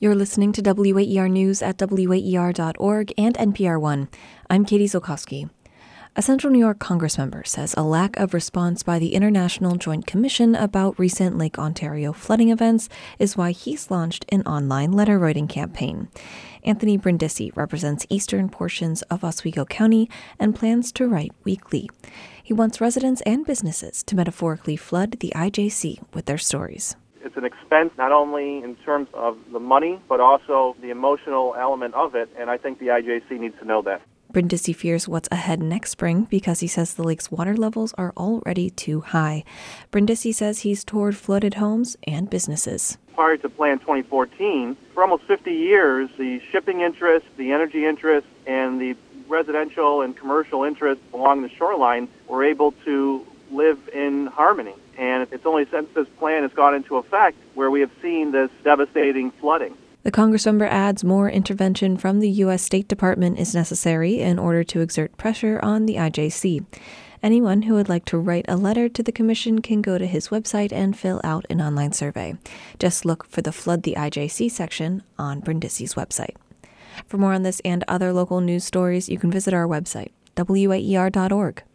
You're listening to WAER News at WAER.org and NPR One. I'm Katie Zolkowski. A Central New York Congressmember says a lack of response by the International Joint Commission about recent Lake Ontario flooding events is why he's launched an online letter-writing campaign. Anthony Brindisi represents eastern portions of Oswego County and plans to write weekly. He wants residents and businesses to metaphorically flood the IJC with their stories. It's an expense not only in terms of the money, but also the emotional element of it, and I think the IJC needs to know that. Brindisi fears what's ahead next spring because he says the lake's water levels are already too high. Brindisi says he's toured flooded homes and businesses. Prior to Plan 2014, for almost 50 years, the shipping interest, the energy interest, and the residential and commercial interests along the shoreline were able to live in harmony. And it's only since this plan has gone into effect where we have seen this devastating flooding. The Congressmember adds more intervention from the U.S. State Department is necessary in order to exert pressure on the IJC. Anyone who would like to write a letter to the commission can go to his website and fill out an online survey. Just look for the Flood the IJC section on Brindisi's website. For more on this and other local news stories, you can visit our website, WAER.org.